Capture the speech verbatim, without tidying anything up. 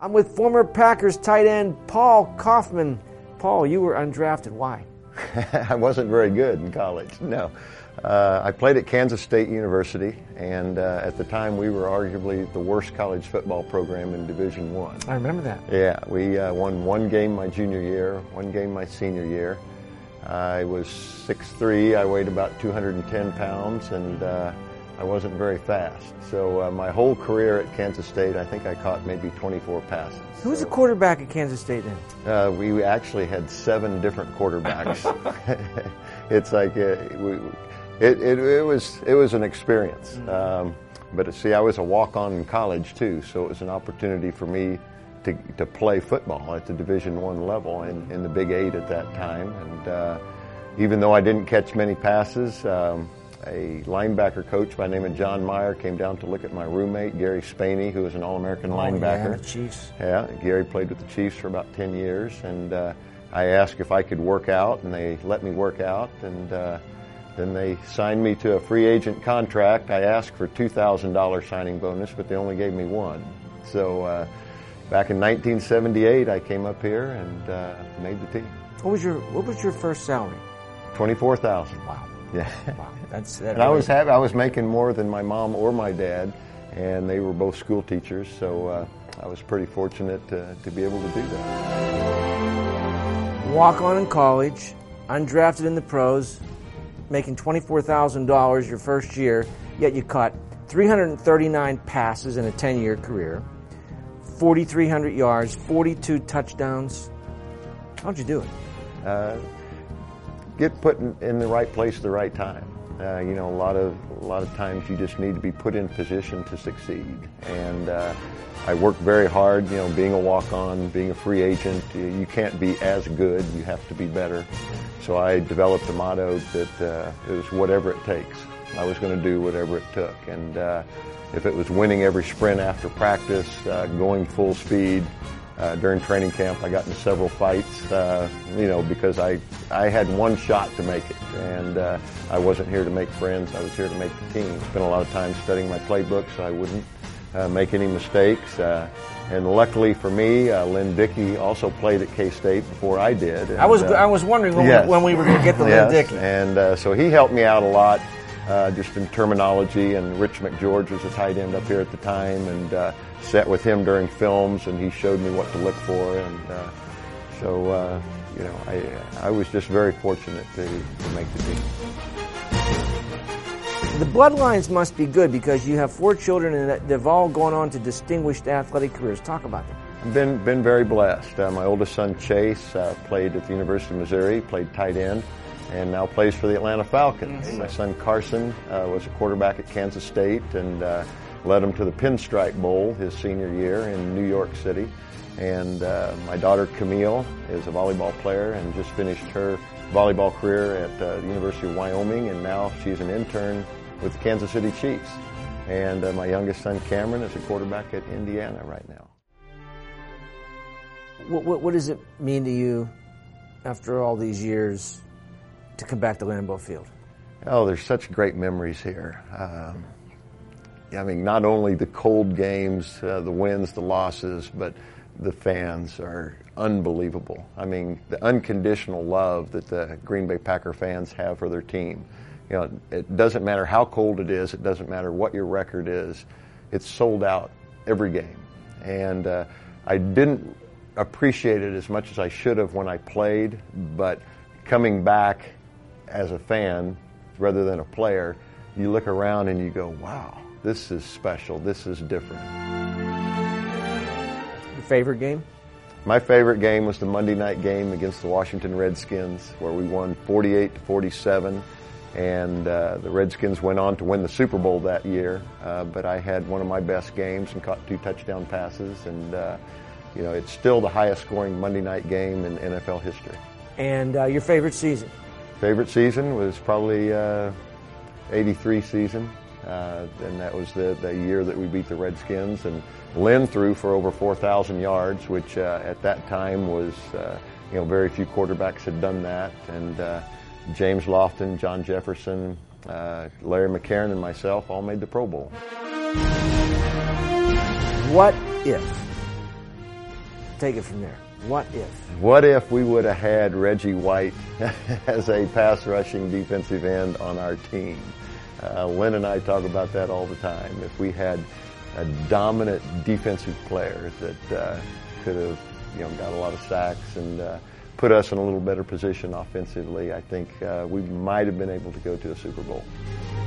I'm with former Packers tight end Paul Kaufman. Paul, you were undrafted. Why? I wasn't very good in college, no. Uh, I played at Kansas State University, and uh, at the time we were arguably the worst college football program in Division One. I remember that. Yeah, we uh, won one game my junior year, one game my senior year. I was six three, I weighed about two hundred ten pounds, and uh, I wasn't very fast. So uh, my whole career at Kansas State, I think I caught maybe twenty-four passes. Who was so, the quarterback at Kansas State then? Uh, we actually had seven different quarterbacks. It's like uh, we, it, it, it was it was an experience. Mm-hmm. Um, but see, I was a walk-on in college too, so it was an opportunity for me to to play football at the Division One level in, in the Big Eight at that time. And uh, even though I didn't catch many passes, um, a linebacker coach by the name of John Meyer came down to look at my roommate, Gary Spaney, who was an All-American oh, linebacker. Yeah, the Chiefs. Yeah, Gary played with the Chiefs for about ten years, and uh, I asked if I could work out, and they let me work out, and uh, then they signed me to a free agent contract. I asked for two thousand dollars signing bonus, but they only gave me one. So uh, back in nineteen seventy-eight, I came up here and uh, made the team. What was your What was your first salary? twenty-four thousand dollars. Wow. Yeah. Wow. That's that. And I was happy. I was making more than my mom or my dad, and they were both school teachers, so uh, I was pretty fortunate to, to be able to do that. Walk on in college, undrafted in the pros, making twenty-four thousand dollars your first year, yet you caught three hundred thirty-nine passes in a ten-year career, forty-three hundred yards, forty-two touchdowns. How'd you do it? Uh, get put in, in the right place at the right time. Uh, you know, a lot of a lot of times you just need to be put in position to succeed. And uh, I worked very hard. You know, being a walk-on, being a free agent, you, you can't be as good. You have to be better. So I developed a motto that uh, it was whatever it takes. I was going to do whatever it took. And uh, if it was winning every sprint after practice, uh, going full speed. Uh, during training camp, I got into several fights, uh, you know, because I, I had one shot to make it, and uh, I wasn't here to make friends. I was here to make the team. Spent a lot of time studying my playbook so I wouldn't uh, make any mistakes. Uh, and luckily for me, uh, Lynn Dickey also played at K-State before I did. And, I was uh, I was wondering when, yes. we, when we were going to get to yes. Lynn Dickey. And uh, so he helped me out a lot. Uh, just in terminology, and Rich McGeorge was a tight end up here at the time, and uh, sat with him during films, and he showed me what to look for, and uh, so uh, you know, I I was just very fortunate to, to make the team. The bloodlines must be good because you have four children, and they've all gone on to distinguished athletic careers. Talk about them. I've been been very blessed. Uh, my oldest son Chase uh, played at the University of Missouri, played tight end, and now plays for the Atlanta Falcons. Mm-hmm. My son Carson uh, was a quarterback at Kansas State and uh, led him to the Pinstripe Bowl his senior year in New York City. And uh, my daughter Camille is a volleyball player and just finished her volleyball career at uh, the University of Wyoming, and now she's an intern with the Kansas City Chiefs. And uh, my youngest son Cameron is a quarterback at Indiana right now. What, what, what does it mean to you after all these years to come back to Lambeau Field? Oh, there's such great memories here. Um, I mean, not only the cold games, uh, the wins, the losses, but the fans are unbelievable. I mean, the unconditional love that the Green Bay Packer fans have for their team. You know, it doesn't matter how cold it is. It doesn't matter what your record is. It's sold out every game. And uh, I didn't appreciate it as much as I should have when I played, but coming back as a fan rather than a player, you look around and you go, wow, this is special, this is different. Your favorite game? My favorite game was the Monday night game against the Washington Redskins, where we won forty-eight to forty-seven, and uh, the Redskins went on to win the Super Bowl that year, uh, but I had one of my best games and caught two touchdown passes, and uh, you know, it's still the highest scoring Monday night game in N F L history. And uh, your favorite season? Favorite season was probably uh, eighty-three season, uh, and that was the, the year that we beat the Redskins. And Lynn threw for over four thousand yards, which uh, at that time was, uh, you know, very few quarterbacks had done that. And uh, James Lofton, John Jefferson, uh, Larry McCarron, and myself all made the Pro Bowl. What if take it from there. What if? What if we would have had Reggie White as a pass rushing defensive end on our team? Uh, Lynn and I talk about that all the time. If we had a dominant defensive player that uh, could have, you know, got a lot of sacks and uh, put us in a little better position offensively, I think uh, we might have been able to go to a Super Bowl.